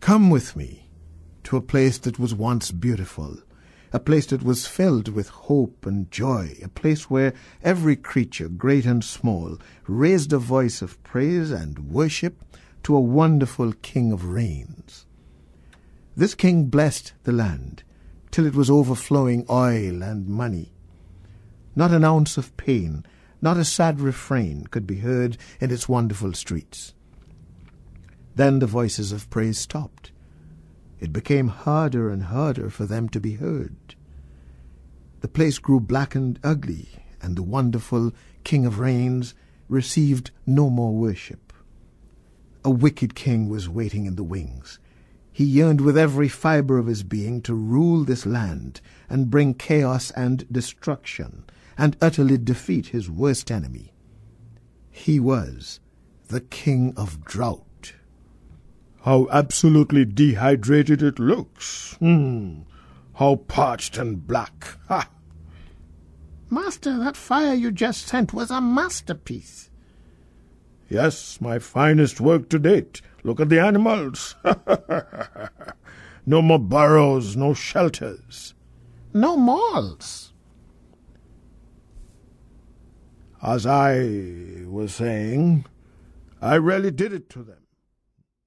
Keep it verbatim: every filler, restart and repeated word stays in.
Come with me to a place that was once beautiful, a place that was filled with hope and joy, a place where every creature, great and small, raised a voice of praise and worship to a wonderful King of Rains. This king blessed the land till it was overflowing oil and money. Not an ounce of pain, not a sad refrain could be heard in its wonderful streets. Then the voices of praise stopped. It became harder and harder for them to be heard. The place grew black and ugly, and the wonderful King of Rains received no more worship. A wicked king was waiting in the wings. He yearned with every fiber of his being to rule this land and bring chaos and destruction, and utterly defeat his worst enemy. He was the King of Drought. How absolutely dehydrated it looks. Hmm. How parched and black. Ha! Master, that fire you just sent was a masterpiece. Yes, my finest work to date. Look at the animals. No more burrows, no shelters. No malls. As I was saying, I really did it to them.